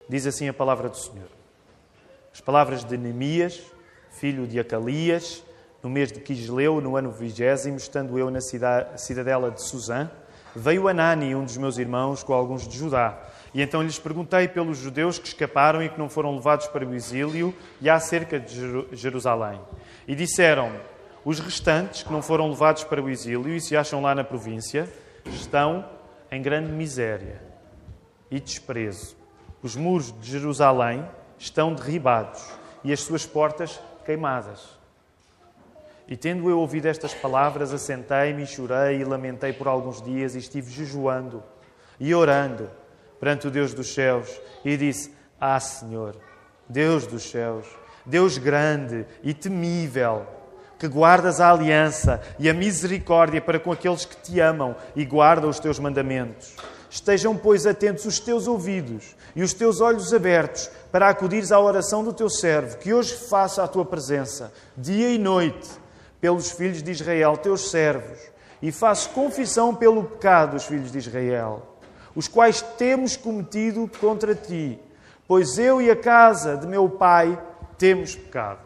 Diz assim a palavra do Senhor. As palavras de Neemias, filho de Acalias, no mês de Quisleu, no ano 20º, estando eu na cidadela de Susã, veio Anani, um dos meus irmãos, com alguns de Judá. E então lhes perguntei pelos judeus que escaparam e que não foram levados para o exílio e acerca de Jerusalém. E disseram-me, os restantes que não foram levados para o exílio e se acham lá na província, estão em grande miséria e desprezo. Os muros de Jerusalém estão derribados e as suas portas queimadas. E tendo eu ouvido estas palavras, assentei-me e chorei e lamentei por alguns dias e estive jejuando e orando perante o Deus dos céus e disse, Senhor, Deus dos céus, Deus grande e temível, que guardas a aliança e a misericórdia para com aqueles que te amam e guardam os teus mandamentos. Estejam, pois, atentos os teus ouvidos e os teus olhos abertos para acudires à oração do teu servo, que hoje faça a tua presença, dia e noite, pelos filhos de Israel, teus servos, e faço confissão pelo pecado dos filhos de Israel, os quais temos cometido contra ti, pois eu e a casa de meu pai temos pecado.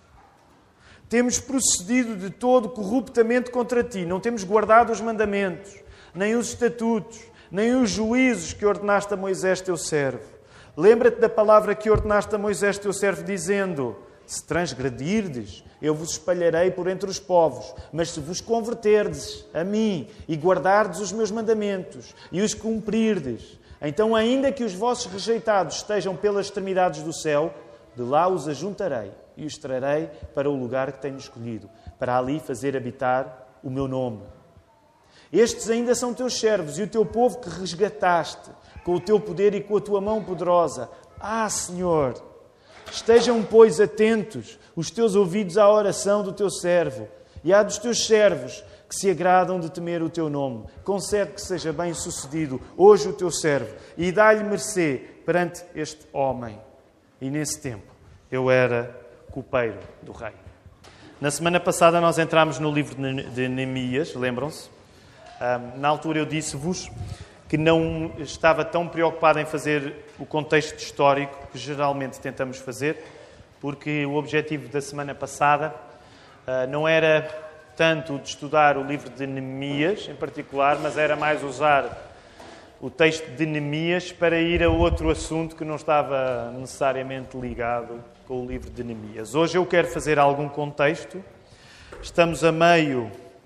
Temos procedido de todo corruptamente contra ti, não temos guardado os mandamentos, nem os estatutos, nem os juízos que ordenaste a Moisés, teu servo. Lembra-te da palavra que ordenaste a Moisés, teu servo, dizendo, se transgredirdes, eu vos espalharei por entre os povos, mas se vos converterdes a mim e guardardes os meus mandamentos e os cumprirdes, então ainda que os vossos rejeitados estejam pelas extremidades do céu, de lá os ajuntarei e os trarei para o lugar que tenho escolhido, para ali fazer habitar o meu nome. Estes ainda são teus servos e o teu povo que resgataste com o teu poder e com a tua mão poderosa. Senhor, estejam, pois, atentos os teus ouvidos à oração do teu servo e à dos teus servos que se agradam de temer o teu nome. Concede que seja bem sucedido hoje o teu servo e dá-lhe mercê perante este homem. E nesse tempo eu era copeiro do rei. Na semana passada nós entramos no livro de Neemias, lembram-se? Na altura eu disse-vos que não estava tão preocupado em fazer o contexto histórico que geralmente tentamos fazer, porque o objetivo da semana passada não era tanto de estudar o livro de Neemias em particular, mas era mais usar o texto de Neemias para ir a outro assunto que não estava necessariamente ligado com o livro de Neemias. Hoje eu quero fazer algum contexto. Estamos a meio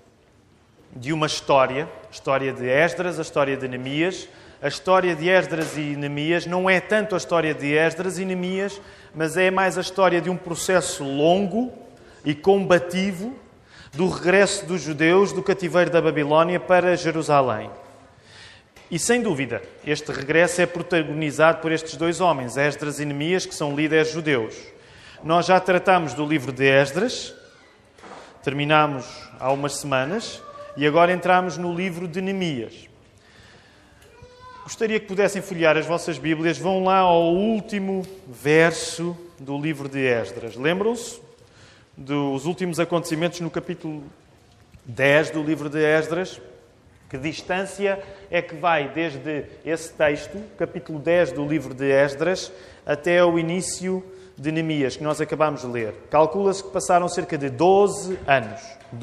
de uma história, a história de Esdras, a história de Neemias. A história de Esdras e Neemias não é tanto a história de Esdras e Neemias, mas é mais a história de um processo longo e combativo do regresso dos judeus do cativeiro da Babilónia para Jerusalém. E, sem dúvida, este regresso é protagonizado por estes dois homens, Esdras e Neemias, que são líderes judeus. Nós já tratámos do livro de Esdras, terminámos há umas semanas, e agora entramos no livro de Neemias. Gostaria que pudessem folhear as vossas Bíblias. Vão lá ao último verso do livro de Esdras. Lembram-se dos últimos acontecimentos no capítulo 10 do livro de Esdras? Que distância é que vai desde esse texto, capítulo 10 do livro de Esdras, até o início de Neemias, que nós acabámos de ler? Calcula-se que passaram cerca de 12 anos.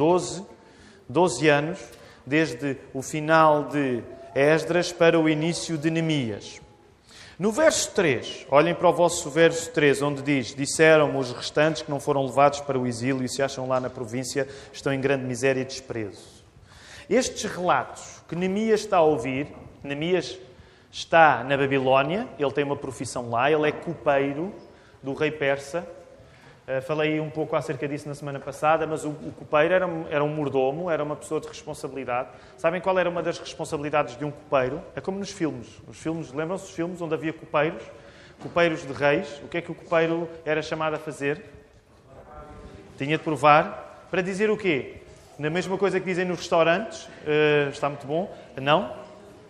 12 anos, desde o final de Esdras para o início de Neemias. No verso 3, olhem para o vosso verso 3, onde diz, disseram-me os restantes que não foram levados para o exílio e se acham lá na província, estão em grande miséria e desprezo. Estes relatos que Neemias está a ouvir, Neemias está na Babilónia, ele tem uma profissão lá, ele é copeiro do rei persa. Falei um pouco acerca disso na semana passada, mas o copeiro era um mordomo, era uma pessoa de responsabilidade. Sabem qual era uma das responsabilidades de um copeiro? É como nos filmes. Os filmes, lembram-se dos filmes onde havia copeiros? Copeiros de reis. O que é que o copeiro era chamado a fazer? Tinha de provar. Para dizer o quê? Na mesma coisa que dizem nos restaurantes, está muito bom. Não?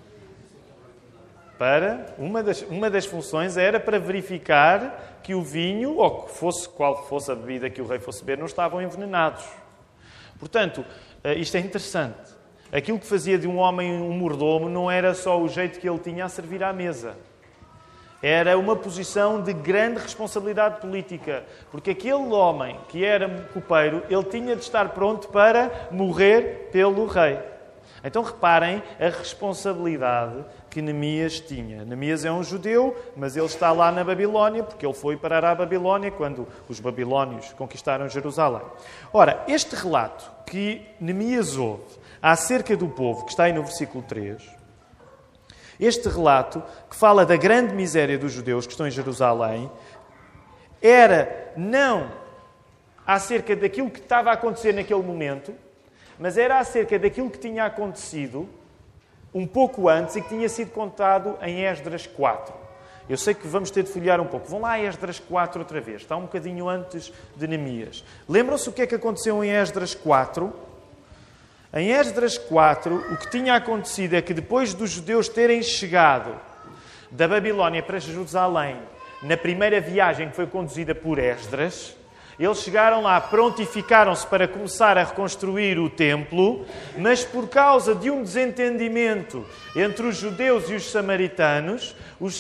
Uma das funções era para verificar que o vinho, ou qual fosse a bebida que o rei fosse beber, não estavam envenenados. Portanto, isto é interessante. Aquilo que fazia de um homem um mordomo não era só o jeito que ele tinha a servir à mesa. Era uma posição de grande responsabilidade política, porque aquele homem que era copeiro, ele tinha de estar pronto para morrer pelo rei. Então reparem a responsabilidade que Neemias tinha. Neemias é um judeu, mas ele está lá na Babilónia, porque ele foi parar à Babilónia quando os babilónios conquistaram Jerusalém. Ora, este relato que Neemias ouve acerca do povo, que está aí no versículo 3, este relato que fala da grande miséria dos judeus que estão em Jerusalém, era não acerca daquilo que estava a acontecer naquele momento, mas era acerca daquilo que tinha acontecido um pouco antes e que tinha sido contado em Esdras 4. Eu sei que vamos ter de folhear um pouco. Vão lá a Esdras 4 outra vez. Está um bocadinho antes de Neemias. Lembram-se o que é que aconteceu em Esdras 4? Em Esdras 4, o que tinha acontecido é que depois dos judeus terem chegado da Babilónia para Jerusalém, na primeira viagem que foi conduzida por Esdras, eles chegaram lá, prontificaram-se para começar a reconstruir o templo, mas por causa de um desentendimento entre os judeus e os samaritanos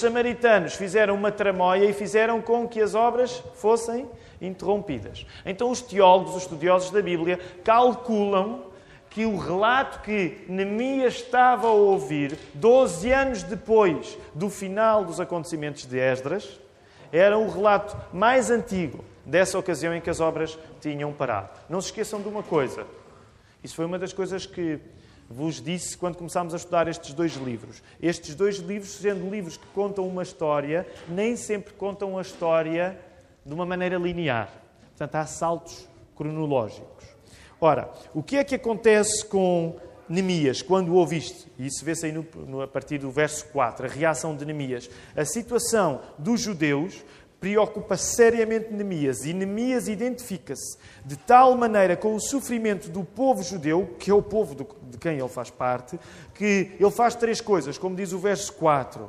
fizeram uma tramóia e fizeram com que as obras fossem interrompidas. Então os teólogos, os estudiosos da Bíblia, calculam que o relato que Neemias estava a ouvir 12 anos depois do final dos acontecimentos de Esdras era o relato mais antigo dessa ocasião em que as obras tinham parado. Não se esqueçam de uma coisa. Isso foi uma das coisas que vos disse quando começámos a estudar estes dois livros. Estes dois livros, sendo livros que contam uma história, nem sempre contam a história de uma maneira linear. Portanto, há saltos cronológicos. Ora, o que é que acontece com Neemias quando ouve isto? E isso vê-se aí a partir do verso 4, a reação de Neemias. A situação dos judeus preocupa seriamente Neemias e Neemias identifica-se de tal maneira com o sofrimento do povo judeu, que é o povo de quem ele faz parte, que ele faz 3 coisas, como diz o verso 4.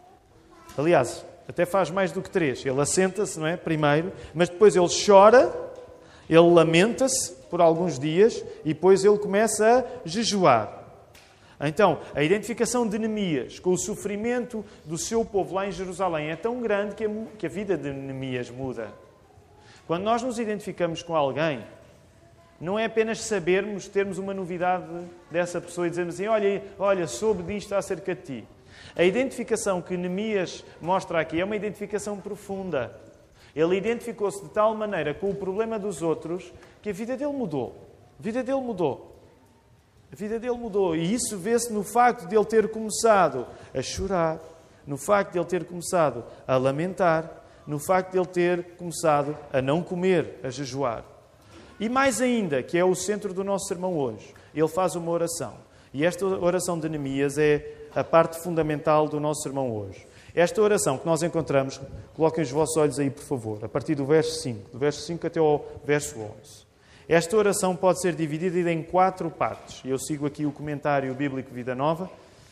Aliás, até faz mais do que 3. Ele assenta-se, não é? Primeiro, mas depois ele chora, ele lamenta-se por alguns dias e depois ele começa a jejuar. Então, a identificação de Neemias com o sofrimento do seu povo lá em Jerusalém é tão grande que a vida de Neemias muda. Quando nós nos identificamos com alguém, não é apenas sabermos, termos uma novidade dessa pessoa e dizermos assim, olha, soube disto acerca de ti. A identificação que Neemias mostra aqui é uma identificação profunda. Ele identificou-se de tal maneira com o problema dos outros que a vida dele mudou. A vida dele mudou. A vida dele mudou. E isso vê-se no facto de ele ter começado a chorar, no facto de ele ter começado a lamentar, no facto de ele ter começado a não comer, a jejuar. E mais ainda, que é o centro do nosso sermão hoje, ele faz uma oração. E esta oração de Neemias é a parte fundamental do nosso sermão hoje. Esta oração que nós encontramos, coloquem os vossos olhos aí, por favor, a partir do verso 5, do verso 5 até ao verso 11. Esta oração pode ser dividida em 4 partes. Eu sigo aqui o comentário bíblico Vida Nova.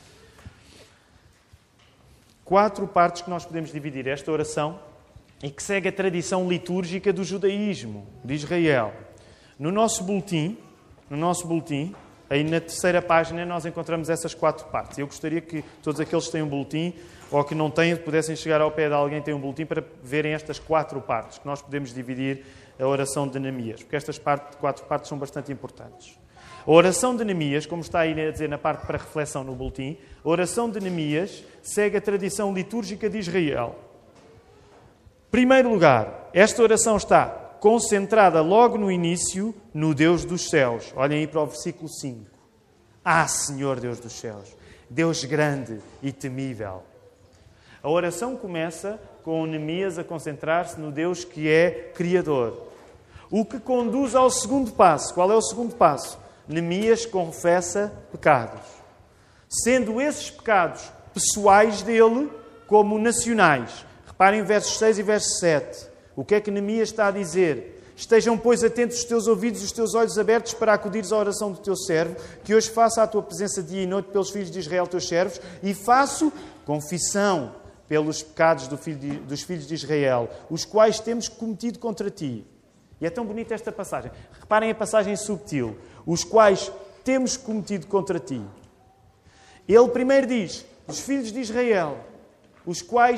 4 partes que nós podemos dividir esta oração e que segue a tradição litúrgica do judaísmo, de Israel. No nosso boletim, aí na 3ª página, nós encontramos essas 4 partes. Eu gostaria que todos aqueles que têm um boletim ou que não têm, pudessem chegar ao pé de alguém que tem um boletim para verem estas 4 partes, que nós podemos dividir a oração de Neemias, porque estas 4 partes são bastante importantes. A oração de Neemias, como está aí a dizer na parte para reflexão no boletim, a oração de Neemias segue a tradição litúrgica de Israel. Em primeiro lugar, esta oração está concentrada logo no início no Deus dos céus. Olhem aí para o versículo 5. Ah, Senhor Deus dos céus, Deus grande e temível. A oração começa com Neemias a concentrar-se no Deus que é Criador. O que conduz ao segundo passo. Qual é o segundo passo? Neemias confessa pecados. Sendo esses pecados pessoais dele como nacionais. Reparem versos 6 e verso 7. O que é que Neemias está a dizer? Estejam, pois, atentos os teus ouvidos e os teus olhos abertos para acudires à oração do teu servo, que hoje faça a tua presença dia e noite pelos filhos de Israel, teus servos, e faço confissão pelos pecados dos filhos de Israel, os quais temos cometido contra ti. E é tão bonita esta passagem. Reparem a passagem subtil. Os quais temos cometido contra ti. Ele primeiro diz, os filhos de Israel, os quais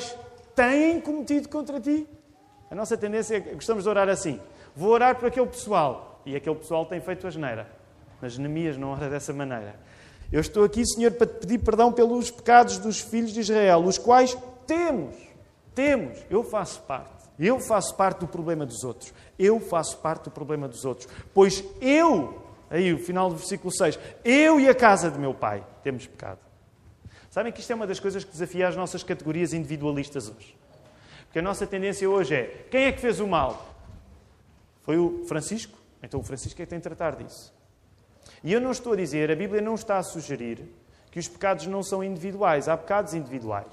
têm cometido contra ti. A nossa tendência é que gostamos de orar assim. Vou orar por aquele pessoal. E aquele pessoal tem feito asneira. Mas Neemias não ora dessa maneira. Eu estou aqui, Senhor, para te pedir perdão pelos pecados dos filhos de Israel, os quais temos. Eu faço parte do problema dos outros. Eu faço parte do problema dos outros. Pois aí o final do versículo 6, eu e a casa de meu pai temos pecado. Sabem que isto é uma das coisas que desafia as nossas categorias individualistas hoje. Porque a nossa tendência hoje é, quem é que fez o mal? Foi o Francisco? Então o Francisco é que tem de tratar disso. E eu não estou a dizer, a Bíblia não está a sugerir que os pecados não são individuais. Há pecados individuais.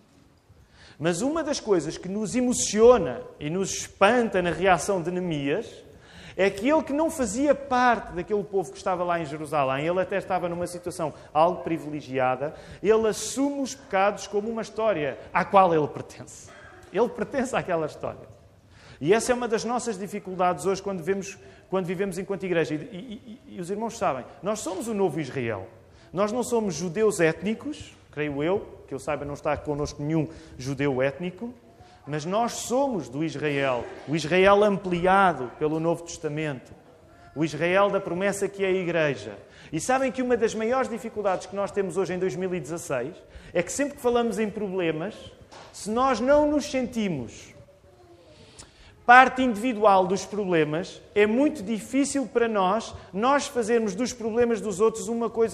Mas uma das coisas que nos emociona e nos espanta na reação de Neemias é que ele que não fazia parte daquele povo que estava lá em Jerusalém, ele até estava numa situação algo privilegiada, ele assume os pecados como uma história à qual ele pertence. Ele pertence àquela história. E essa é uma das nossas dificuldades hoje quando vivemos enquanto igreja. E os irmãos sabem, nós somos o novo Israel. Nós não somos judeus étnicos, creio eu, que eu saiba não está connosco nenhum judeu étnico, mas nós somos do Israel, o Israel ampliado pelo Novo Testamento, o Israel da promessa que é a Igreja. E sabem que uma das maiores dificuldades que nós temos hoje em 2016 é que sempre que falamos em problemas, se nós não nos sentimos parte individual dos problemas, é muito difícil para nós fazermos dos problemas dos outros uma coisa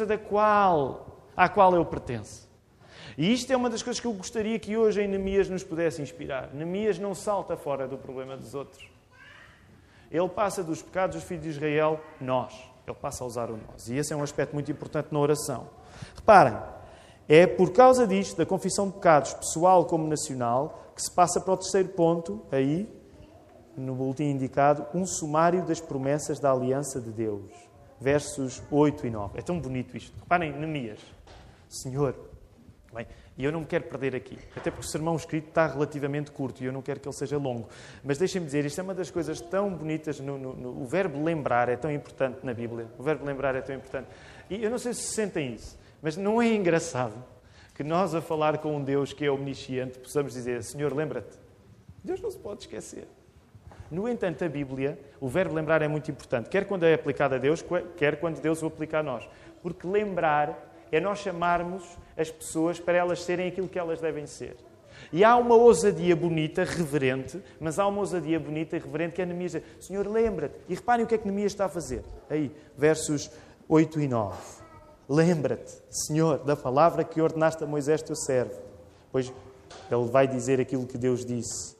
à qual eu pertenço. E isto é uma das coisas que eu gostaria que hoje em Neemias nos pudesse inspirar. Neemias não salta fora do problema dos outros. Ele passa dos pecados dos filhos de Israel, Ele passa a usar o nós. E esse é um aspecto muito importante na oração. Reparem, é por causa disto, da confissão de pecados, pessoal como nacional, que se passa para o terceiro ponto, aí, no boletim indicado, um sumário das promessas da aliança de Deus. Versos 8 e 9. É tão bonito isto. Reparem, Neemias. Senhor, bem, e eu não me quero perder aqui, até porque o sermão escrito está relativamente curto e eu não quero que ele seja longo. Mas deixem-me dizer, isto é uma das coisas tão bonitas, o verbo lembrar é tão importante na Bíblia. O verbo lembrar é tão importante. E eu não sei se sentem isso, mas não é engraçado que nós, a falar com um Deus que é omnisciente, possamos dizer, Senhor, lembra-te. Deus não se pode esquecer. No entanto, a Bíblia, o verbo lembrar é muito importante, quer quando é aplicado a Deus, quer quando Deus o aplica a nós. Porque lembrar é nós chamarmos as pessoas para elas serem aquilo que elas devem ser. E há uma ousadia bonita, reverente, mas há uma ousadia bonita e reverente que é Neemias dizer, Senhor, lembra-te. E reparem o que é que Neemias está a fazer. Aí, versos 8 e 9. Lembra-te, Senhor, da palavra que ordenaste a Moisés, teu servo. Pois ele vai dizer aquilo que Deus disse.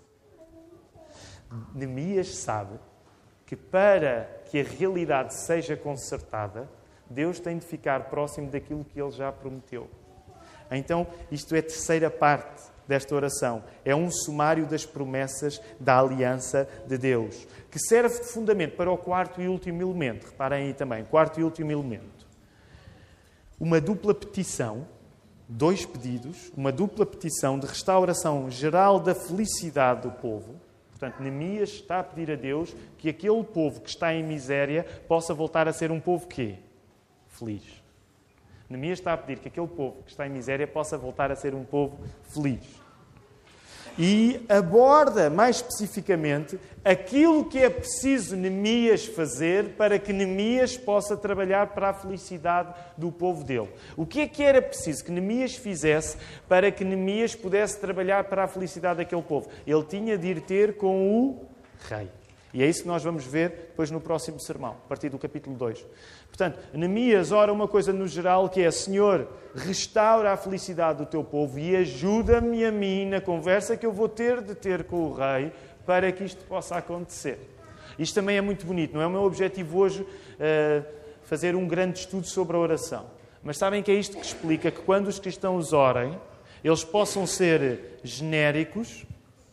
Neemias sabe que para que a realidade seja consertada, Deus tem de ficar próximo daquilo que Ele já prometeu. Então, isto é a terceira parte desta oração. É um sumário das promessas da aliança de Deus, que serve de fundamento para o quarto e último elemento. Reparem aí também, quarto e último elemento. Uma dupla petição, 2 pedidos, uma dupla petição de restauração geral da felicidade do povo. Portanto, Neemias está a pedir a Deus que aquele povo que está em miséria possa voltar a ser um povo quê? Feliz. Neemias está a pedir que aquele povo que está em miséria possa voltar a ser um povo feliz. E aborda, mais especificamente, aquilo que é preciso Neemias fazer para que Neemias possa trabalhar para a felicidade do povo dele. O que era preciso que Neemias fizesse para que Neemias pudesse trabalhar para a felicidade daquele povo? Ele tinha de ir ter com o rei. E é isso que nós vamos ver depois no próximo sermão, a partir do capítulo 2. Portanto, Neemias ora uma coisa no geral que é, Senhor, restaura a felicidade do teu povo e ajuda-me a mim na conversa que eu vou ter de ter com o rei para que isto possa acontecer. Isto também é muito bonito. Não é o meu objetivo hoje fazer um grande estudo sobre a oração. Mas sabem que é isto que explica que quando os cristãos orem, eles possam ser genéricos,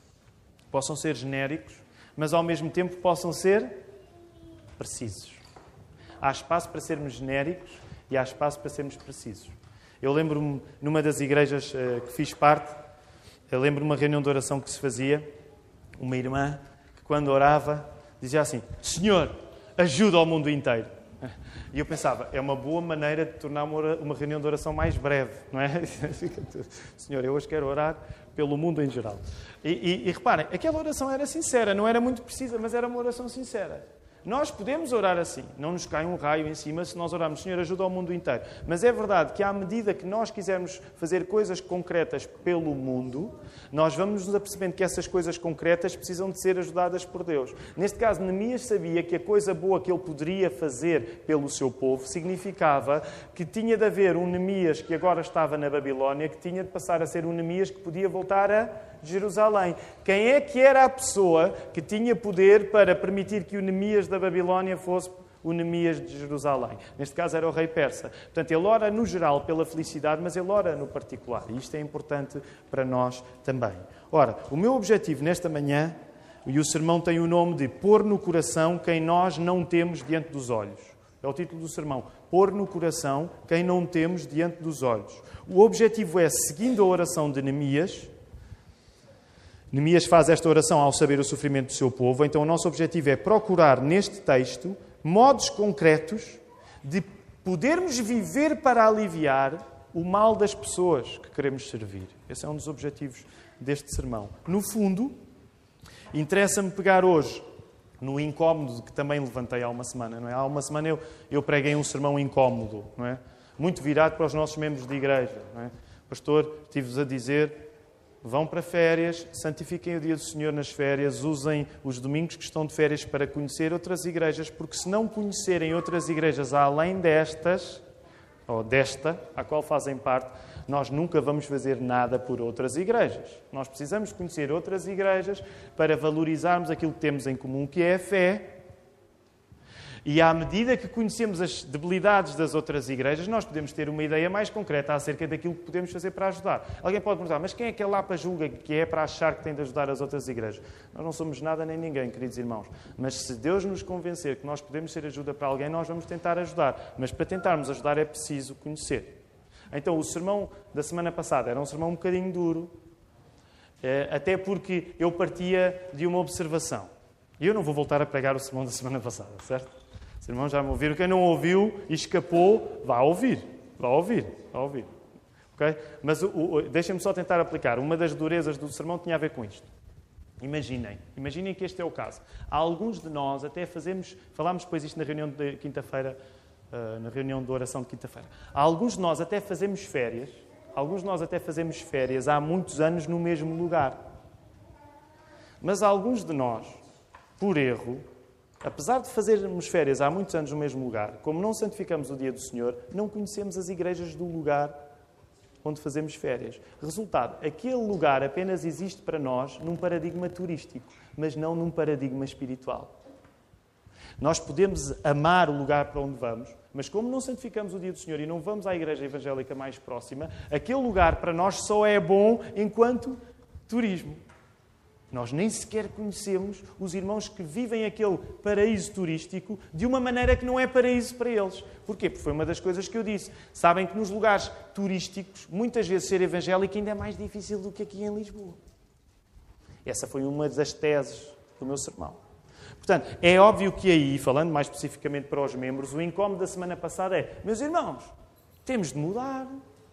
mas ao mesmo tempo possam ser precisos. Há espaço para sermos genéricos e há espaço para sermos precisos. Eu lembro-me, numa das igrejas que fiz parte, eu lembro-me de uma reunião de oração que se fazia, uma irmã que quando orava dizia assim, Senhor, ajuda ao mundo inteiro. E eu pensava, é uma boa maneira de tornar uma reunião de oração mais breve, não é? Senhor, eu hoje quero orar pelo mundo em geral. E reparem, aquela oração era sincera, não era muito precisa, mas era uma oração sincera. Nós podemos orar assim, não nos cai um raio em cima se nós orarmos, Senhor, ajuda ao mundo inteiro. Mas é verdade que à medida que nós quisermos fazer coisas concretas pelo mundo, nós vamos nos apercebendo que essas coisas concretas precisam de ser ajudadas por Deus. Neste caso, Neemias sabia que a coisa boa que ele poderia fazer pelo seu povo significava que tinha de haver um Neemias que agora estava na Babilónia, que tinha de passar a ser um Neemias que podia voltar a Jerusalém. Quem é que era a pessoa que tinha poder para permitir que o Neemias da Babilónia fosse o Neemias de Jerusalém? Neste caso era o rei persa. Portanto, ele ora no geral pela felicidade, mas ele ora no particular. E isto é importante para nós também. Ora, o meu objetivo nesta manhã, e o sermão tem o nome de Pôr no coração quem nós não temos diante dos olhos. É o título do sermão. Pôr no coração quem não temos diante dos olhos. O objetivo é, seguindo a oração de Neemias, Neemias faz esta oração ao saber o sofrimento do seu povo, então o nosso objetivo é procurar neste texto modos concretos de podermos viver para aliviar o mal das pessoas que queremos servir. Esse é um dos objetivos deste sermão. No fundo, interessa-me pegar hoje no incómodo que também levantei há uma semana, não é? Há uma semana eu preguei um sermão incómodo, não é? Muito virado para os nossos membros de igreja, não é? Pastor, estive-vos a dizer: vão para férias, santifiquem o dia do Senhor nas férias, usem os domingos que estão de férias para conhecer outras igrejas, porque se não conhecerem outras igrejas além destas, ou desta, à qual fazem parte, nós nunca vamos fazer nada por outras igrejas. Nós precisamos conhecer outras igrejas para valorizarmos aquilo que temos em comum, que é a fé. E à medida que conhecemos as debilidades das outras igrejas, nós podemos ter uma ideia mais concreta acerca daquilo que podemos fazer para ajudar. Alguém pode perguntar, mas quem é que lá para julga que é para achar que tem de ajudar as outras igrejas? Nós não somos nada nem ninguém, queridos irmãos. Mas se Deus nos convencer que nós podemos ser ajuda para alguém, nós vamos tentar ajudar. Mas para tentarmos ajudar é preciso conhecer. Então o sermão da semana passada era um sermão um bocadinho duro, até porque eu partia de uma observação. E eu não vou voltar a pregar o sermão da semana passada, certo? Os irmãos já me ouviram. Quem não ouviu e escapou, vá ouvir. Okay? Mas deixem-me só tentar aplicar. Uma das durezas do sermão tinha a ver com isto. Imaginem que este é o caso. Há alguns de nós até falámos depois isto na reunião de quinta-feira, na reunião de oração de quinta-feira. Há alguns de nós até fazemos férias. Há muitos anos no mesmo lugar. Mas alguns de nós, por erro, apesar de fazermos férias há muitos anos no mesmo lugar, como não santificamos o dia do Senhor, não conhecemos as igrejas do lugar onde fazemos férias. Resultado, aquele lugar apenas existe para nós num paradigma turístico, mas não num paradigma espiritual. Nós podemos amar o lugar para onde vamos, mas como não santificamos o dia do Senhor e não vamos à igreja evangélica mais próxima, aquele lugar para nós só é bom enquanto turismo. Nós nem sequer conhecemos os irmãos que vivem aquele paraíso turístico de uma maneira que não é paraíso para eles. Porquê? Porque foi uma das coisas que eu disse. Sabem que nos lugares turísticos, muitas vezes ser evangélico ainda é mais difícil do que aqui em Lisboa. Essa foi uma das teses do meu sermão. Portanto, é óbvio que aí, falando mais especificamente para os membros, o incómodo da semana passada é: meus irmãos, temos de mudar.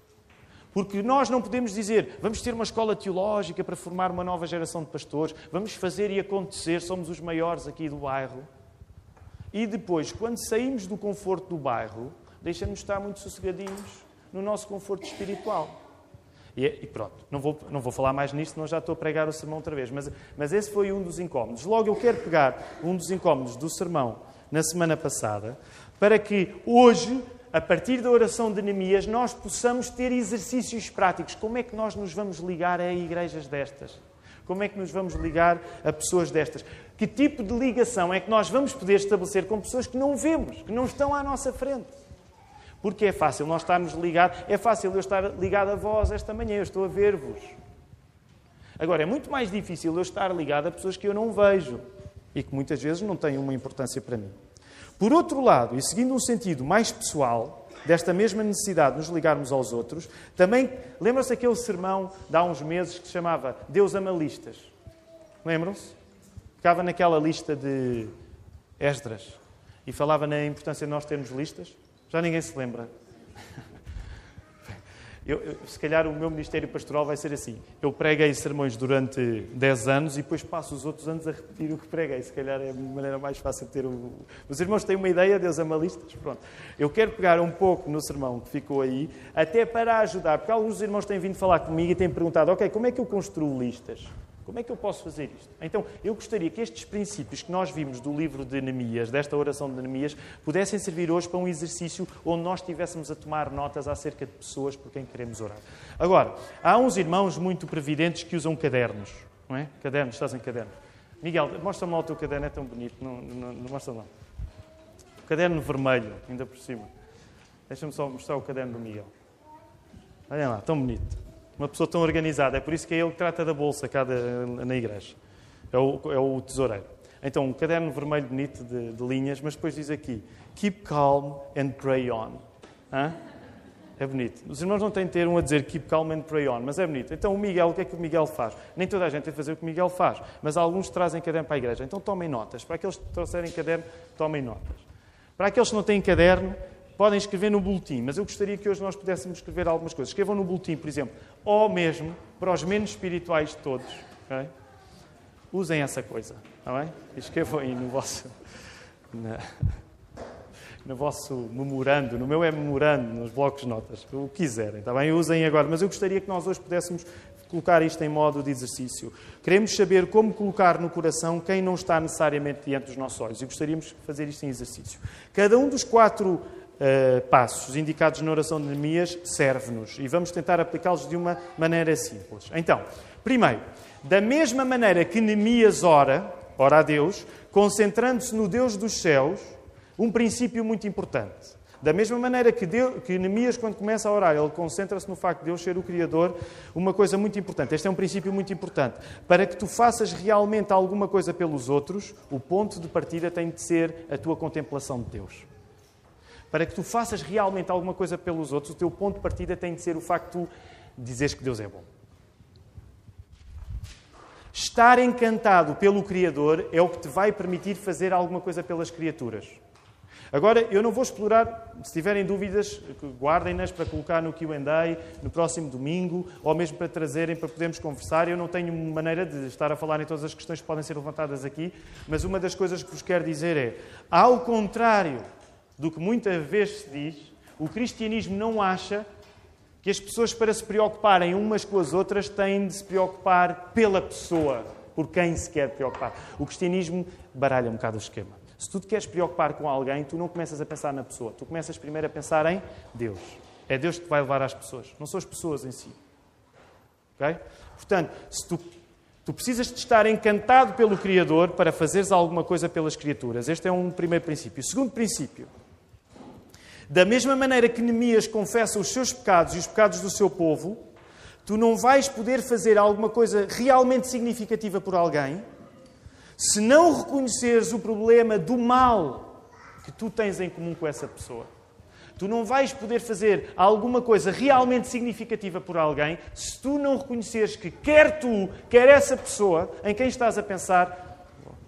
Porque nós não podemos dizer, vamos ter uma escola teológica para formar uma nova geração de pastores, vamos fazer e acontecer, somos os maiores aqui do bairro. E depois, quando saímos do conforto do bairro, deixamos de estar muito sossegadinhos no nosso conforto espiritual. E pronto, não vou falar mais nisto, senão já estou a pregar o sermão outra vez. Mas esse foi um dos incómodos. Logo eu quero pegar um dos incómodos do sermão na semana passada, para que hoje, a partir da oração de Neemias, nós possamos ter exercícios práticos. Como é que nós nos vamos ligar a igrejas destas? Como é que nos vamos ligar a pessoas destas? Que tipo de ligação é que nós vamos poder estabelecer com pessoas que não vemos, que não estão à nossa frente? Porque é fácil nós estarmos ligados, é fácil eu estar ligado a vós esta manhã, eu estou a ver-vos. Agora, é muito mais difícil eu estar ligado a pessoas que eu não vejo e que muitas vezes não têm uma importância para mim. Por outro lado, e seguindo um sentido mais pessoal, desta mesma necessidade de nos ligarmos aos outros, também, lembram-se aquele sermão de há uns meses que se chamava Deus ama listas? Lembram-se? Ficava naquela lista de Esdras. e falava na importância de nós termos listas? Já ninguém se lembra. Se calhar o meu ministério pastoral vai ser assim. Eu preguei sermões durante 10 anos e depois passo os outros anos a repetir o que preguei. Se calhar é a maneira mais fácil de ter o... Os irmãos têm uma ideia, Deus ama listas. Pronto. Eu quero pegar um pouco no sermão que ficou aí, até para ajudar, porque alguns dos irmãos têm vindo falar comigo e têm perguntado, ok, como é que eu construo listas? Como é que eu posso fazer isto? Então, eu gostaria que estes princípios que nós vimos do livro de Neemias, desta oração de Neemias, pudessem servir hoje para um exercício onde nós estivéssemos a tomar notas acerca de pessoas por quem queremos orar. Agora, há uns irmãos muito previdentes que usam cadernos, não é? Cadernos, estás em caderno. Miguel, mostra-me lá o teu caderno, é tão bonito. Não mostra lá. O caderno vermelho, ainda por cima. Deixa-me só mostrar o caderno do Miguel. Olhem lá, tão bonito. Uma pessoa tão organizada. É por isso que é ele que trata da bolsa cá na igreja. É o tesoureiro. Então, um caderno vermelho bonito de linhas, mas depois diz aqui, keep calm and pray on. Hã? É bonito. Os irmãos não têm de ter um a dizer keep calm and pray on, mas é bonito. Então, o Miguel, o que é que o Miguel faz? Nem toda a gente tem de fazer o que o Miguel faz, mas alguns trazem caderno para a igreja. Então, tomem notas. Para aqueles que trouxerem caderno, tomem notas. Para aqueles que não têm caderno, podem escrever no boletim, mas eu gostaria que hoje nós pudéssemos escrever algumas coisas. Escrevam no boletim, por exemplo, ou mesmo, para os menos espirituais de todos, okay? Usem essa coisa, está bem? Escrevam aí no vosso memorando, no meu é memorando, nos blocos de notas, o que quiserem, está bem? Usem agora, mas eu gostaria que nós hoje pudéssemos colocar isto em modo de exercício. Queremos saber como colocar no coração quem não está necessariamente diante dos nossos olhos e gostaríamos de fazer isto em exercício. Cada um dos 4 passos indicados na oração de Neemias serve-nos e vamos tentar aplicá-los de uma maneira simples. Então, primeiro, da mesma maneira que Neemias ora a Deus, concentrando-se no Deus dos céus, um princípio muito importante. Da mesma maneira que Neemias, quando começa a orar, ele concentra-se no facto de Deus ser o Criador, uma coisa muito importante. Este é um princípio muito importante. Para que tu faças realmente alguma coisa pelos outros, o ponto de partida tem de ser a tua contemplação de Deus. Para que tu faças realmente alguma coisa pelos outros, o teu ponto de partida tem de ser o facto de dizeres que Deus é bom. Estar encantado pelo Criador é o que te vai permitir fazer alguma coisa pelas criaturas. Agora, eu não vou explorar, se tiverem dúvidas, guardem-nas para colocar no Q&A no próximo domingo, ou mesmo para trazerem, para podermos conversar. Eu não tenho maneira de estar a falar em todas as questões que podem ser levantadas aqui, mas uma das coisas que vos quero dizer é, ao contrário do que muitas vezes se diz, o cristianismo não acha que as pessoas, para se preocuparem umas com as outras, têm de se preocupar pela pessoa, por quem se quer preocupar. O cristianismo baralha um bocado o esquema. Se tu te queres preocupar com alguém, tu não começas a pensar na pessoa. Tu começas primeiro a pensar em Deus. É Deus que te vai levar às pessoas. Não são as pessoas em si. Okay? Portanto, se tu precisas de estar encantado pelo Criador para fazeres alguma coisa pelas criaturas. Este é um primeiro princípio. Segundo princípio. Da mesma maneira que Neemias confessa os seus pecados e os pecados do seu povo, tu não vais poder fazer alguma coisa realmente significativa por alguém se não reconheceres o problema do mal que tu tens em comum com essa pessoa. Tu não vais poder fazer alguma coisa realmente significativa por alguém se tu não reconheceres que quer tu, quer essa pessoa em quem estás a pensar,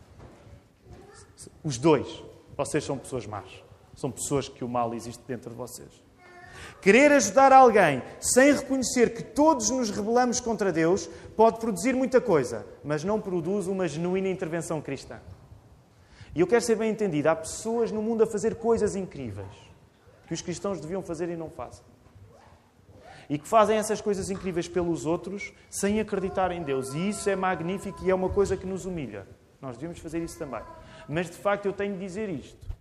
os dois, vocês são pessoas más. São pessoas que o mal existe dentro de vocês. Querer ajudar alguém sem reconhecer que todos nos rebelamos contra Deus pode produzir muita coisa, mas não produz uma genuína intervenção cristã. E eu quero ser bem entendido. Há pessoas no mundo a fazer coisas incríveis que os cristãos deviam fazer e não fazem. E que fazem essas coisas incríveis pelos outros sem acreditar em Deus. E isso é magnífico e é uma coisa que nos humilha. Nós devíamos fazer isso também. Mas, de facto, eu tenho de dizer isto.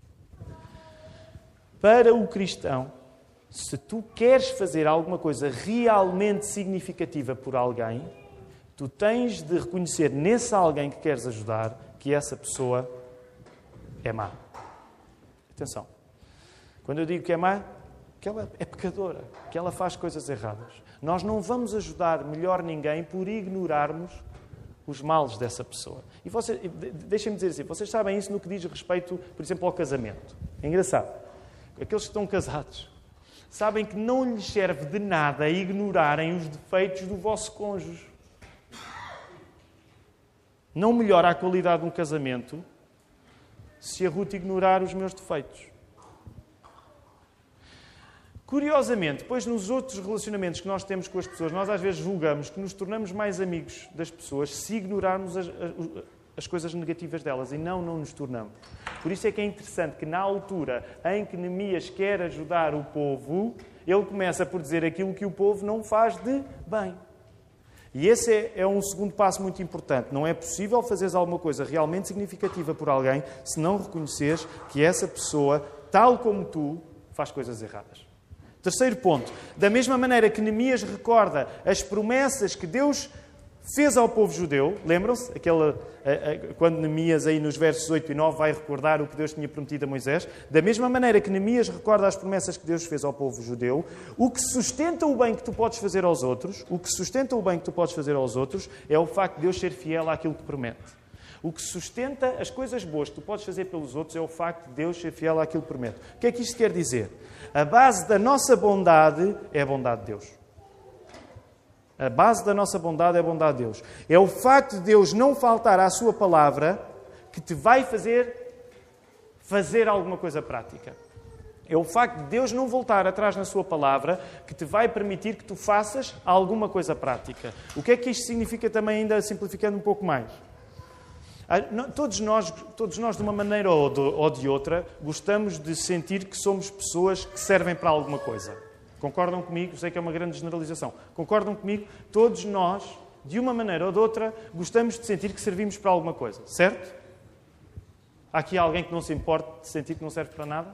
Para o cristão, se tu queres fazer alguma coisa realmente significativa por alguém, tu tens de reconhecer nesse alguém que queres ajudar que essa pessoa é má. Atenção. Quando eu digo que é má, que ela é pecadora, que ela faz coisas erradas. Nós não vamos ajudar melhor ninguém por ignorarmos os males dessa pessoa. E deixem-me dizer assim, vocês sabem isso no que diz respeito, por exemplo, ao casamento. É engraçado. Aqueles que estão casados sabem que não lhes serve de nada ignorarem os defeitos do vosso cônjuge. Não melhora a qualidade de um casamento se a Ruth ignorar os meus defeitos? Curiosamente, depois nos outros relacionamentos que nós temos com as pessoas, nós às vezes julgamos que nos tornamos mais amigos das pessoas se ignorarmos as coisas negativas delas. E não nos tornamos. Por isso é que é interessante que na altura em que Neemias quer ajudar o povo, ele começa por dizer aquilo que o povo não faz de bem. E esse é um segundo passo muito importante. Não é possível fazeres alguma coisa realmente significativa por alguém se não reconheceres que essa pessoa, tal como tu, faz coisas erradas. Terceiro ponto. Da mesma maneira que Neemias recorda as promessas que Deus fez ao povo judeu, lembram-se? Quando Neemias, aí nos versos 8 e 9, vai recordar o que Deus tinha prometido a Moisés. Da mesma maneira que Neemias recorda as promessas que Deus fez ao povo judeu, o que sustenta o bem que tu podes fazer aos outros, é o facto de Deus ser fiel àquilo que promete. O que sustenta as coisas boas que tu podes fazer pelos outros é o facto de Deus ser fiel àquilo que promete. O que é que isto quer dizer? A base da nossa bondade é a bondade de Deus. A base da nossa bondade é a bondade de Deus. É o facto de Deus não faltar à sua palavra que te vai fazer alguma coisa prática. É o facto de Deus não voltar atrás na sua palavra que te vai permitir que tu faças alguma coisa prática. O que é que isto significa também, ainda simplificando um pouco mais? Todos nós, de uma maneira ou de outra, gostamos de sentir que somos pessoas que servem para alguma coisa. Concordam comigo? Sei que é uma grande generalização. Concordam comigo? Todos nós, de uma maneira ou de outra, gostamos de sentir que servimos para alguma coisa. Certo? Há aqui alguém que não se importe de sentir que não serve para nada?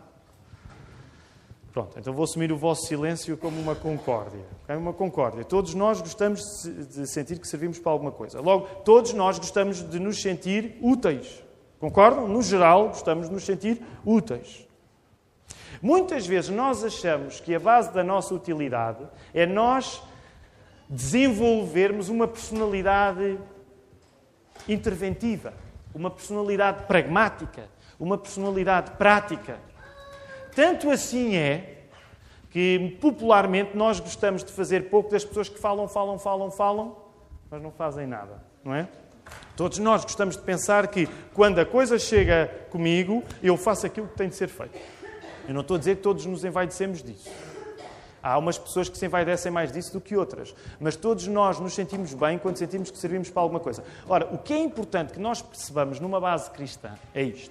Pronto, então vou assumir o vosso silêncio como uma concórdia. Uma concórdia. Todos nós gostamos de sentir que servimos para alguma coisa. Logo, todos nós gostamos de nos sentir úteis. Concordam? No geral, gostamos de nos sentir úteis. Muitas vezes nós achamos que a base da nossa utilidade é nós desenvolvermos uma personalidade interventiva, uma personalidade pragmática, uma personalidade prática. Tanto assim é que, popularmente, nós gostamos de fazer pouco das pessoas que falam, mas não fazem nada, não é? Todos nós gostamos de pensar que, quando a coisa chega comigo, eu faço aquilo que tem de ser feito. Eu não estou a dizer que todos nos envaidecemos disso. Há umas pessoas que se envaidecem mais disso do que outras. Mas todos nós nos sentimos bem quando sentimos que servimos para alguma coisa. Ora, o que é importante que nós percebamos numa base cristã é isto.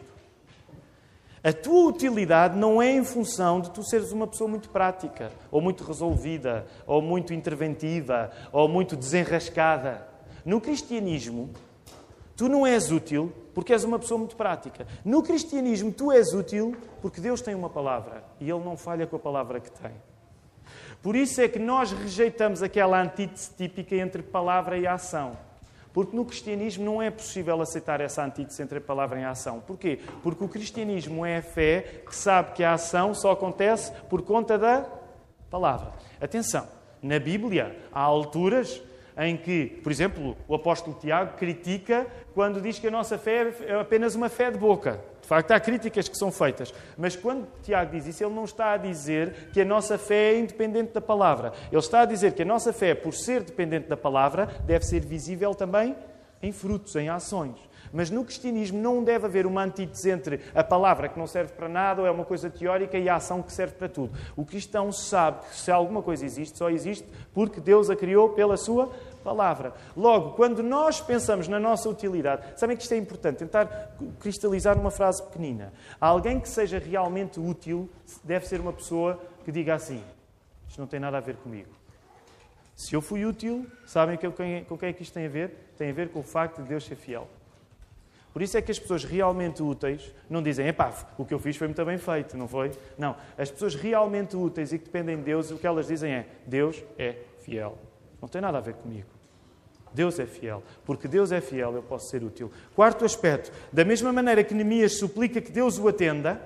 A tua utilidade não é em função de tu seres uma pessoa muito prática, ou muito resolvida, ou muito interventiva, ou muito desenrascada. No cristianismo, tu não és útil porque és uma pessoa muito prática. No cristianismo, tu és útil porque Deus tem uma palavra e Ele não falha com a palavra que tem. Por isso é que nós rejeitamos aquela antítese típica entre palavra e ação. Porque no cristianismo não é possível aceitar essa antítese entre a palavra e a ação. Porquê? Porque o cristianismo é a fé que sabe que a ação só acontece por conta da palavra. Atenção, na Bíblia há alturas em que, por exemplo, o apóstolo Tiago critica quando diz que a nossa fé é apenas uma fé de boca. De facto, há críticas que são feitas. Mas quando Tiago diz isso, ele não está a dizer que a nossa fé é independente da palavra. Ele está a dizer que a nossa fé, por ser dependente da palavra, deve ser visível também em frutos, em ações. Mas no cristianismo não deve haver uma antítese entre a palavra que não serve para nada ou é uma coisa teórica e a ação que serve para tudo. O cristão sabe que se alguma coisa existe, só existe porque Deus a criou pela sua palavra. Logo, quando nós pensamos na nossa utilidade, sabem que isto é importante, tentar cristalizar numa frase pequenina. Alguém que seja realmente útil deve ser uma pessoa que diga assim: isto não tem nada a ver comigo. Se eu fui útil, sabem com quem é que isto tem a ver? Tem a ver com o facto de Deus ser fiel. Por isso é que as pessoas realmente úteis não dizem: epá, o que eu fiz foi muito bem feito, não foi? Não. As pessoas realmente úteis e que dependem de Deus, o que elas dizem é: Deus é fiel. Não tem nada a ver comigo. Deus é fiel. Porque Deus é fiel, eu posso ser útil. Quarto aspecto. Da mesma maneira que Neemias suplica que Deus o atenda,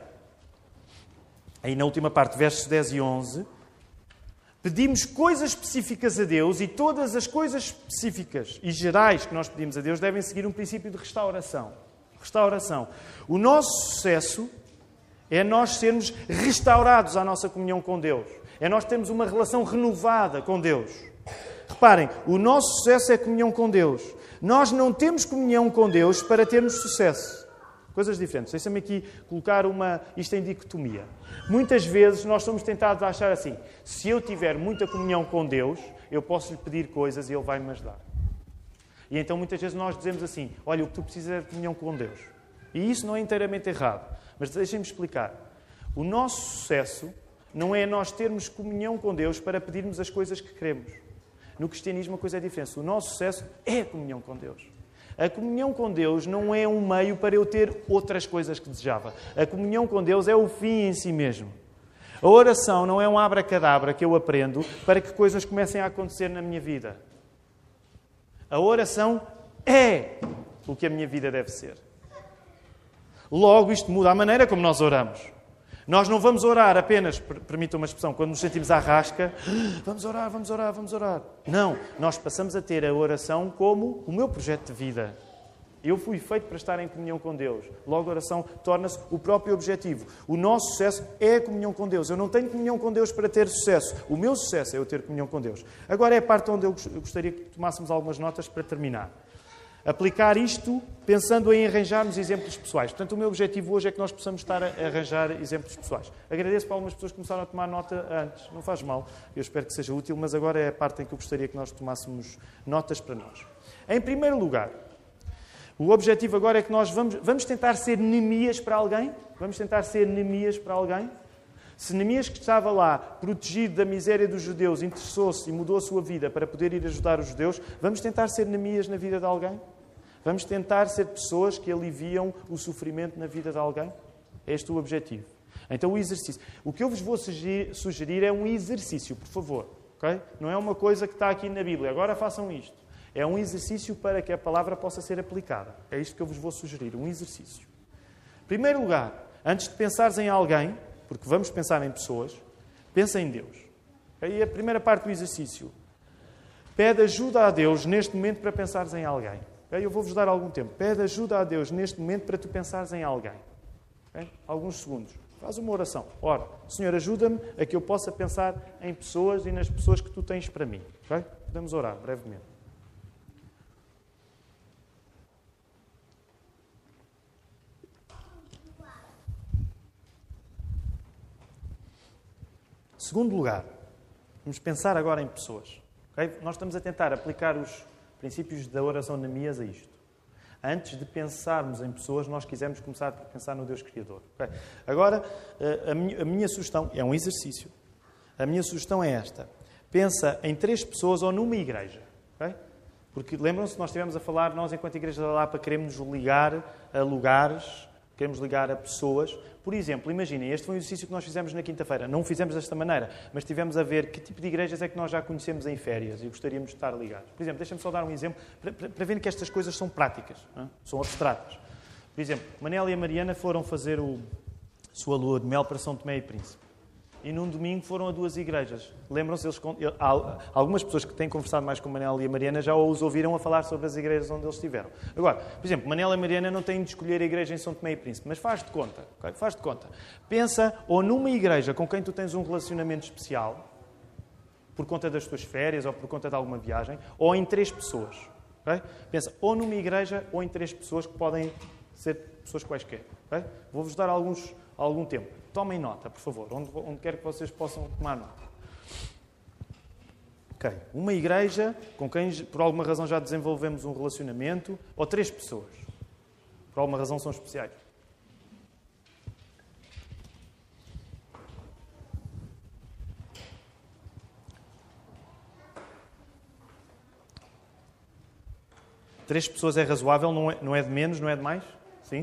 aí na última parte, versos 10 e 11, pedimos coisas específicas a Deus e todas as coisas específicas e gerais que nós pedimos a Deus devem seguir um princípio de restauração. Restauração. O nosso sucesso é nós sermos restaurados à nossa comunhão com Deus. É nós termos uma relação renovada com Deus. Reparem, o nosso sucesso é a comunhão com Deus. Nós não temos comunhão com Deus para termos sucesso. Coisas diferentes. Deixa-me aqui colocar isto em dicotomia. Muitas vezes nós somos tentados a achar assim, se eu tiver muita comunhão com Deus, eu posso lhe pedir coisas e Ele vai-me ajudar. E então muitas vezes nós dizemos assim, olha, o que tu precisas é de comunhão com Deus. E isso não é inteiramente errado. Mas deixem-me explicar. O nosso sucesso não é nós termos comunhão com Deus para pedirmos as coisas que queremos. No cristianismo a coisa é diferente. O nosso sucesso é a comunhão com Deus. A comunhão com Deus não é um meio para eu ter outras coisas que desejava. A comunhão com Deus é o fim em si mesmo. A oração não é um abracadabra que eu aprendo para que coisas comecem a acontecer na minha vida. A oração é o que a minha vida deve ser. Logo, isto muda a maneira como nós oramos. Nós não vamos orar apenas, permitam uma expressão, quando nos sentimos à rasca, vamos orar, vamos orar, vamos orar. Não, nós passamos a ter a oração como o meu projeto de vida. Eu fui feito para estar em comunhão com Deus. Logo, a oração torna-se o próprio objetivo. O nosso sucesso é a comunhão com Deus. Eu não tenho comunhão com Deus para ter sucesso. O meu sucesso é eu ter comunhão com Deus. Agora é a parte onde eu gostaria que tomássemos algumas notas para terminar. Aplicar isto pensando em arranjarmos exemplos pessoais. Portanto, o meu objetivo hoje é que nós possamos estar a arranjar exemplos pessoais. Agradeço para algumas pessoas que começaram a tomar nota antes. Não faz mal. Eu espero que seja útil, mas agora é a parte em que eu gostaria que nós tomássemos notas para nós. Em primeiro lugar, o objetivo agora é que nós vamos tentar ser Neemias para alguém? Vamos tentar ser Neemias para alguém? Se Neemias, que estava lá, protegido da miséria dos judeus, interessou-se e mudou a sua vida para poder ir ajudar os judeus, vamos tentar ser Neemias na vida de alguém? Vamos tentar ser pessoas que aliviam o sofrimento na vida de alguém? É este o objetivo. Então, o exercício. O que eu vos vou sugerir é um exercício, por favor. Okay? Não é uma coisa que está aqui na Bíblia. Agora façam isto. É um exercício para que a palavra possa ser aplicada. É isto que eu vos vou sugerir, um exercício. Em primeiro lugar, antes de pensares em alguém, porque vamos pensar em pessoas, pensa em Deus. Aí a primeira parte do exercício. Pede ajuda a Deus neste momento para pensares em alguém. Eu vou-vos dar algum tempo. Pede ajuda a Deus neste momento para tu pensares em alguém. Alguns segundos. Faz uma oração. Ora, Senhor, ajuda-me a que eu possa pensar em pessoas e nas pessoas que tu tens para mim. Podemos orar brevemente. Segundo lugar, vamos pensar agora em pessoas. Okay? Nós estamos a tentar aplicar os princípios da oração de Neemias a isto. Antes de pensarmos em pessoas, nós quisemos começar a pensar no Deus Criador. Okay? Agora, a minha sugestão, é um exercício, a minha sugestão é esta. Pensa em 3 pessoas ou numa igreja. Okay? Porque lembram-se, nós estivemos a falar, nós enquanto Igreja da Lapa queremos nos ligar a lugares, queremos ligar a pessoas. Por exemplo, imaginem, este foi um exercício que nós fizemos na quinta-feira. Não o fizemos desta maneira, mas estivemos a ver que tipo de igrejas é que nós já conhecemos em férias e gostaríamos de estar ligados. Por exemplo, deixem-me só dar um exemplo para verem que estas coisas são práticas, não? São abstratas. Por exemplo, Manela e a Mariana foram fazer a sua lua de mel para São Tomé e Príncipe. E num domingo foram a 2 igrejas. Lembram-se, algumas pessoas que têm conversado mais com Manela e a Mariana já os ouviram a falar sobre as igrejas onde eles estiveram. Agora, por exemplo, Manela e a Mariana não têm de escolher a igreja em São Tomé e Príncipe, mas faz de conta. Okay? Faz de conta. Pensa ou numa igreja com quem tu tens um relacionamento especial, por conta das tuas férias ou por conta de alguma viagem, ou em 3 pessoas. Okay? Pensa ou numa igreja ou em 3 pessoas que podem ser pessoas quaisquer. Okay? Vou-vos dar algum tempo. Tomem nota, por favor, onde quer que vocês possam tomar nota. Ok. Uma igreja com quem, por alguma razão, já desenvolvemos um relacionamento, ou 3 pessoas. Por alguma razão são especiais. Três pessoas é razoável, não é de menos, não é de mais? Sim?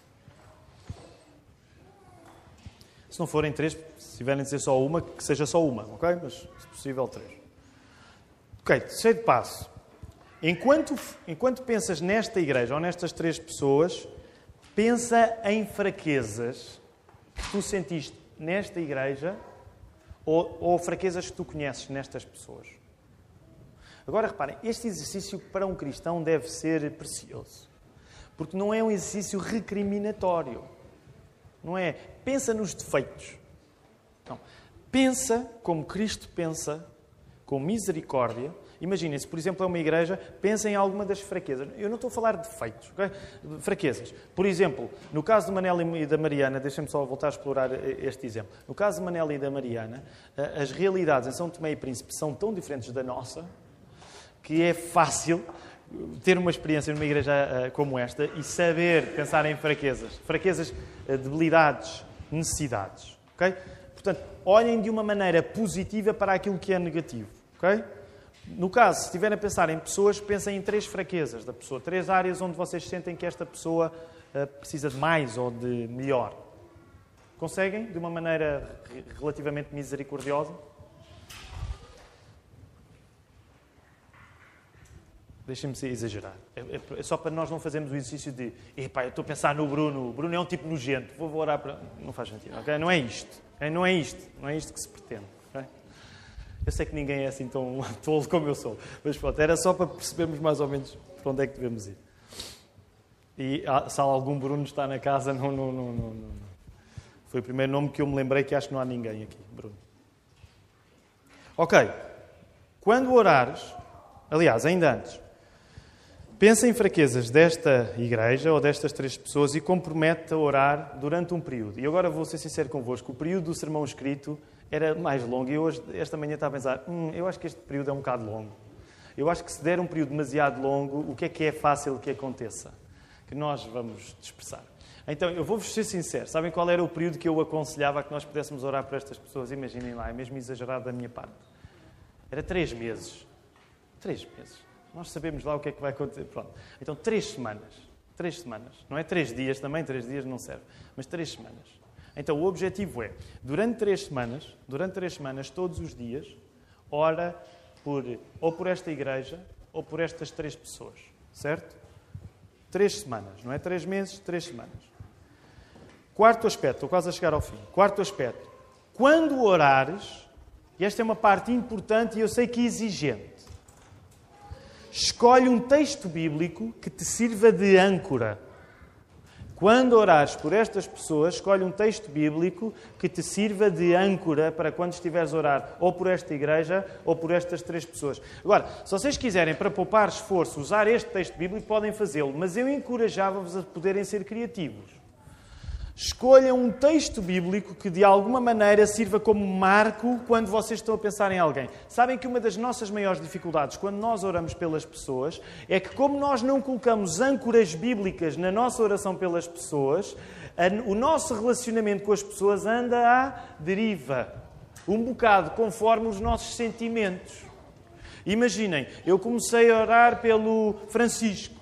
Se não forem 3, se tiverem de ser só uma, que seja só uma, ok? Mas, se possível, 3. Ok, terceiro passo. Enquanto pensas nesta igreja ou nestas 3 pessoas, pensa em fraquezas que tu sentiste nesta igreja ou fraquezas que tu conheces nestas pessoas. Agora, reparem, este exercício para um cristão deve ser precioso. Porque não é um exercício recriminatório. Não é, pensa nos defeitos. Não. Pensa como Cristo pensa, com misericórdia, Imaginem, se por exemplo é uma igreja, pensem em alguma das fraquezas. Eu não estou a falar de defeitos, ok? Fraquezas. Por exemplo, no caso do Manel e da Mariana, deixem-me só voltar a explorar este exemplo. No caso do Manel e da Mariana, as realidades em São Tomé e Príncipe são tão diferentes da nossa que é fácil ter uma experiência numa igreja como esta e saber pensar em fraquezas, debilidades, necessidades. Okay? Portanto, olhem de uma maneira positiva para aquilo que é negativo. Okay? No caso, se estiverem a pensar em pessoas, pensem em 3 fraquezas da pessoa, 3 áreas onde vocês sentem que esta pessoa precisa de mais ou de melhor. Conseguem? De uma maneira relativamente misericordiosa? Deixem-me exagerar. É só para nós não fazermos o exercício de epá, eu estou a pensar no Bruno. O Bruno é um tipo nojento. Vou orar para... Não faz sentido. Okay? Não é isto. Okay? Não é isto que se pretende. Okay? Eu sei que ninguém é assim tão tolo como eu sou. Mas pronto, era só para percebermos mais ou menos para onde é que devemos ir. E se algum Bruno está na casa, não. Foi o primeiro nome que eu me lembrei que acho que não há ninguém aqui. Bruno. Ok. Quando orares... Aliás, ainda antes... Pensa em fraquezas desta igreja ou destas 3 pessoas e compromete-te a orar durante um período. E agora vou ser sincero convosco, o período do sermão escrito era mais longo e hoje, esta manhã, estava a pensar, eu acho que este período é um bocado longo. Eu acho que se der um período demasiado longo, o que é fácil que aconteça? Que nós vamos dispersar. Então, eu vou-vos ser sincero, sabem qual era o período que eu aconselhava a que nós pudéssemos orar por estas pessoas? Imaginem lá, é mesmo exagerado da minha parte. Era 3 meses. 3 meses. Nós sabemos lá o que é que vai acontecer. Pronto. Então, 3 semanas. 3 semanas. Não é 3 dias também, 3 dias não serve. Mas 3 semanas. Então, o objetivo é, durante 3 semanas, todos os dias, ora ou por esta igreja ou por estas 3 pessoas. Certo? 3 semanas. Não é 3 meses, 3 semanas. Quarto aspecto. Estou quase a chegar ao fim. Quarto aspecto. Quando orares, e esta é uma parte importante e eu sei que é exigente, escolhe um texto bíblico que te sirva de âncora. Quando orares por estas pessoas, escolhe um texto bíblico que te sirva de âncora para quando estiveres a orar ou por esta igreja ou por estas 3 pessoas. Agora, se vocês quiserem, para poupar esforço, usar este texto bíblico, podem fazê-lo, mas eu encorajava-vos a poderem ser criativos. Escolham um texto bíblico que, de alguma maneira, sirva como marco quando vocês estão a pensar em alguém. Sabem que uma das nossas maiores dificuldades, quando nós oramos pelas pessoas, é que, como nós não colocamos âncoras bíblicas na nossa oração pelas pessoas, o nosso relacionamento com as pessoas anda à deriva. Um bocado conforme os nossos sentimentos. Imaginem, eu comecei a orar pelo Francisco.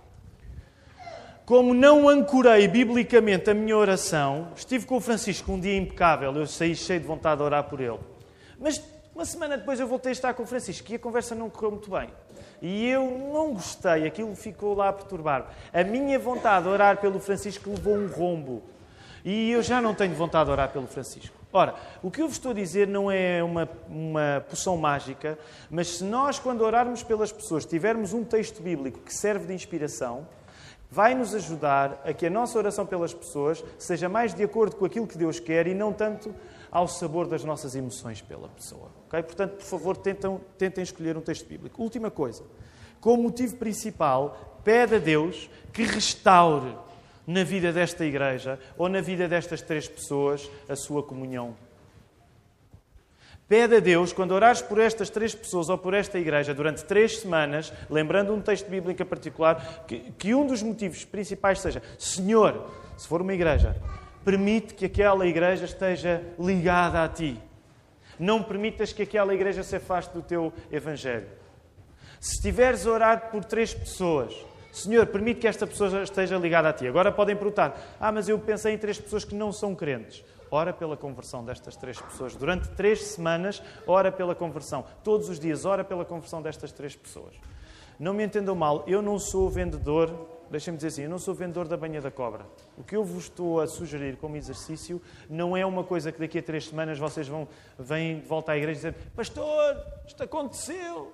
Como não ancorei biblicamente a minha oração, estive com o Francisco um dia impecável, eu saí cheio de vontade de orar por ele. Mas uma semana depois eu voltei a estar com o Francisco e a conversa não correu muito bem. E eu não gostei, aquilo ficou lá a perturbar-me. A minha vontade de orar pelo Francisco levou um rombo. E eu já não tenho vontade de orar pelo Francisco. Ora, o que eu vos estou a dizer não é uma poção mágica, mas se nós, quando orarmos pelas pessoas, tivermos um texto bíblico que serve de inspiração, vai nos ajudar a que a nossa oração pelas pessoas seja mais de acordo com aquilo que Deus quer e não tanto ao sabor das nossas emoções pela pessoa. Okay? Portanto, por favor, tentem escolher um texto bíblico. Última coisa. Como motivo principal, pede a Deus que restaure na vida desta igreja ou na vida destas 3 pessoas a sua comunhão. Pede a Deus, quando orares por estas 3 pessoas ou por esta igreja durante 3 semanas, lembrando um texto bíblico em particular, que um dos motivos principais seja: Senhor, se for uma igreja, permite que aquela igreja esteja ligada a Ti. Não permitas que aquela igreja se afaste do Teu Evangelho. Se estiveres a orar por 3 pessoas, Senhor, permite que esta pessoa esteja ligada a Ti. Agora podem perguntar: mas eu pensei em 3 pessoas que não são crentes. Ora pela conversão destas 3 pessoas. Durante 3 semanas, ora pela conversão. Todos os dias, ora pela conversão destas 3 pessoas. Não me entendam mal, eu não sou vendedor, deixem-me dizer assim, eu não sou vendedor da banha da cobra. O que eu vos estou a sugerir como exercício não é uma coisa que daqui a 3 semanas vocês vêm de volta à igreja e dizem: Pastor, isto aconteceu.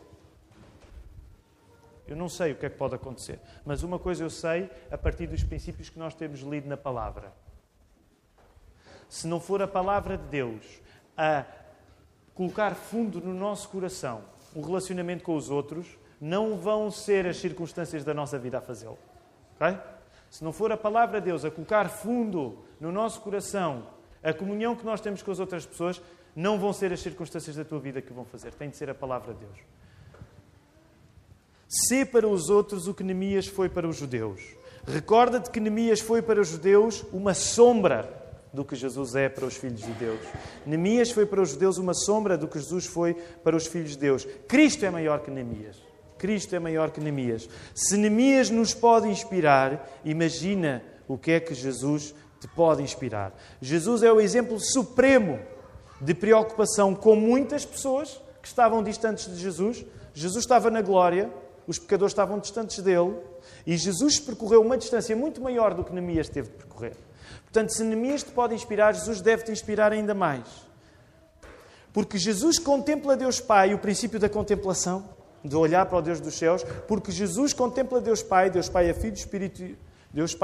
Eu não sei o que é que pode acontecer, mas uma coisa eu sei a partir dos princípios que nós temos lido na palavra. Se não for a palavra de Deus a colocar fundo no nosso coração um relacionamento com os outros, não vão ser as circunstâncias da nossa vida a fazê-lo. Okay? Se não for a palavra de Deus a colocar fundo no nosso coração a comunhão que nós temos com as outras pessoas, não vão ser as circunstâncias da tua vida que vão fazer. Tem de ser a palavra de Deus. Sê para os outros o que Neemias foi para os judeus. Recorda-te que Neemias foi para os judeus uma sombra do que Jesus é para os filhos de Deus. Neemias foi para os judeus uma sombra do que Jesus foi para os filhos de Deus. Cristo é maior que Neemias. Cristo é maior que Neemias. Se Neemias nos pode inspirar, imagina o que é que Jesus te pode inspirar. Jesus é o exemplo supremo de preocupação com muitas pessoas que estavam distantes de Jesus. Jesus estava na glória, os pecadores estavam distantes dele, e Jesus percorreu uma distância muito maior do que Neemias teve de percorrer. Portanto, se Neemias te pode inspirar, Jesus deve te inspirar ainda mais. Porque Jesus contempla Deus Pai, o princípio da contemplação, de olhar para o Deus dos céus, porque Jesus contempla Deus Pai é Filho, Espírito, Deus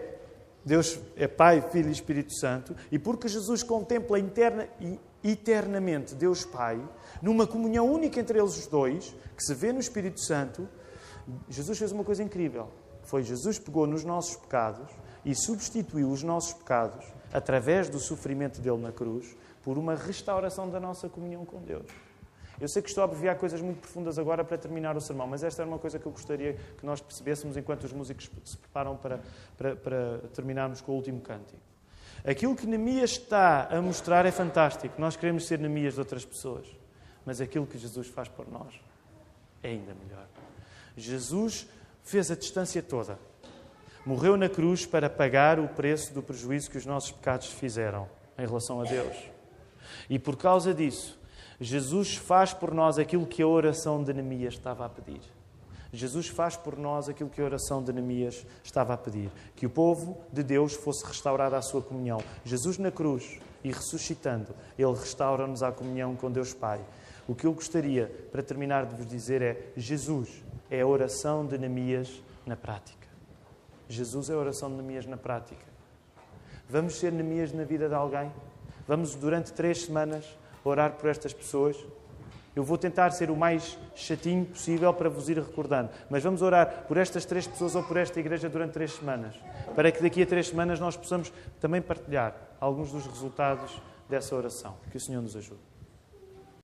é Pai, Filho e Espírito Santo, e porque Jesus contempla eternamente Deus Pai, numa comunhão única entre eles os dois, que se vê no Espírito Santo, Jesus fez uma coisa incrível. Foi Jesus pegou nos nossos pecados e substituiu os nossos pecados, através do sofrimento dele na cruz, por uma restauração da nossa comunhão com Deus. Eu sei que estou a abreviar coisas muito profundas agora para terminar o sermão, mas esta era uma coisa que eu gostaria que nós percebêssemos enquanto os músicos se preparam para terminarmos com o último cântico. Aquilo que Neemias está a mostrar é fantástico. Nós queremos ser Neemias de outras pessoas, mas aquilo que Jesus faz por nós é ainda melhor. Jesus fez a distância toda. Morreu na cruz para pagar o preço do prejuízo que os nossos pecados fizeram em relação a Deus. E por causa disso, Jesus faz por nós aquilo que a oração de Neemias estava a pedir. Jesus faz por nós aquilo que a oração de Neemias estava a pedir. Que o povo de Deus fosse restaurado à sua comunhão. Jesus na cruz e ressuscitando, Ele restaura-nos à comunhão com Deus Pai. O que eu gostaria, para terminar, de vos dizer é: Jesus é a oração de Neemias na prática. Jesus é a oração de Neemias na prática. Vamos ser Neemias na vida de alguém? Vamos, durante 3 semanas, orar por estas pessoas. Eu vou tentar ser o mais chatinho possível para vos ir recordando. Mas vamos orar por estas 3 pessoas ou por esta igreja durante 3 semanas. Para que daqui a 3 semanas nós possamos também partilhar alguns dos resultados dessa oração. Que o Senhor nos ajude.